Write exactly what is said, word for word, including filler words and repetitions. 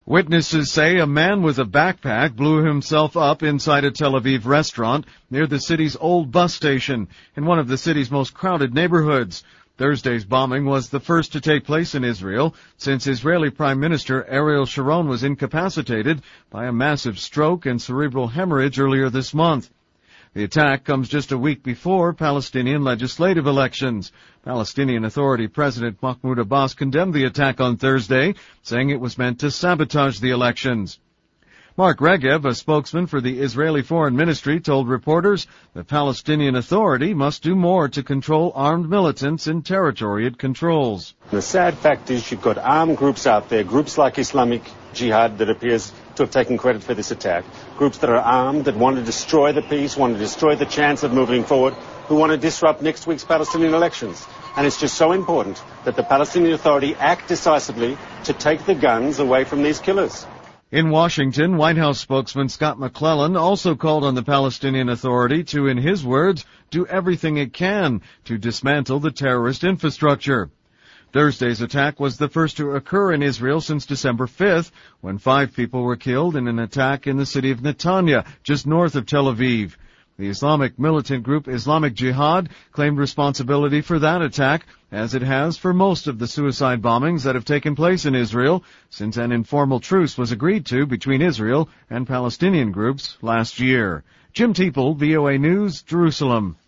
Witnesses say a man with a backpack blew himself up inside a Tel Aviv restaurant near the city's old bus station in one of the city's most crowded neighborhoods. Thursday's bombing was the first to take place in Israel since Israeli Prime Minister Ariel Sharon was incapacitated by a massive stroke and cerebral hemorrhage earlier this month. The attack comes just a week before Palestinian legislative elections. Palestinian Authority President Mahmoud Abbas condemned the attack on Thursday, saying it was meant to sabotage the elections. Mark Regev, a spokesman for the Israeli Foreign Ministry, told reporters the Palestinian Authority must do more to control armed militants in territory it controls. The sad fact is you've got armed groups out there, groups like Islamic Jihad that appears to have taken credit for this attack, groups that are armed, that want to destroy the peace, want to destroy the chance of moving forward, who want to disrupt next week's Palestinian elections. And it's just so important that the Palestinian Authority act decisively to take the guns away from these killers. In Washington, White House spokesman Scott McClellan also called on the Palestinian Authority to, in his words, do everything it can to dismantle the terrorist infrastructure. Thursday's attack was the first to occur in Israel since December fifth, when five people were killed in an attack in the city of Netanya, just north of Tel Aviv. The Islamic militant group Islamic Jihad claimed responsibility for that attack, as it has for most of the suicide bombings that have taken place in Israel since an informal truce was agreed to between Israel and Palestinian groups last year. Jim Teeple, V O A News, Jerusalem.